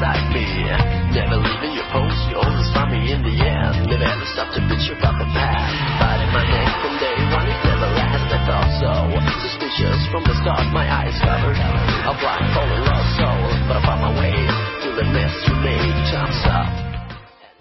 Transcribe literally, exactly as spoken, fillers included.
beside me. Never leaving your post, you always find me in the end. Never ever stop to bitch about the past. Biting my neck from day one, it never lasts. I thought so. Suspicious from the start, my eyes covered. A black hole in lost soul, but I found my way through the mess you made. Time's up.